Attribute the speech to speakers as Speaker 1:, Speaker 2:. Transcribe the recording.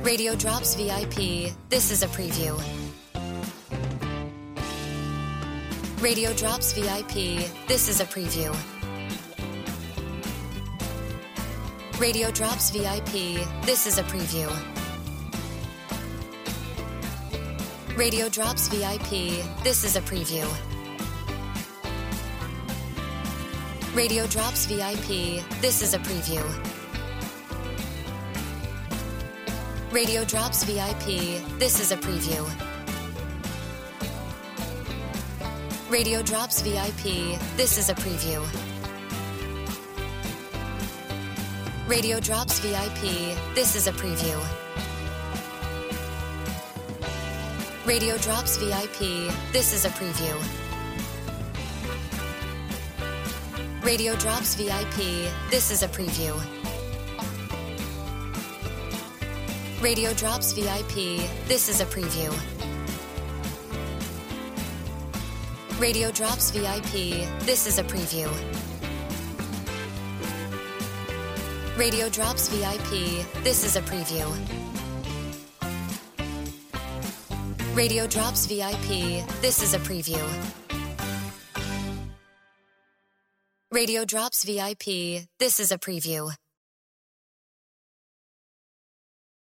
Speaker 1: Radio Drops VIP, this is a preview. Radio Drops VIP, this is a preview. Radio Drops VIP, this is a preview. Radio Drops VIP, this is a preview. Radio Drops VIP, this is a preview. Radio Drops VIP, this is a preview. Radio Drops VIP, this is a preview. Radio Drops VIP, this is a preview. Radio Drops VIP, this is a preview. Radio Drops VIP, this is a preview. Radio Drops VIP, this is a preview. Radio Drops VIP, this is a preview. Radio Drops VIP, this is a preview. Radio Drops VIP, this is a preview. Radio Drops VIP, this is a preview.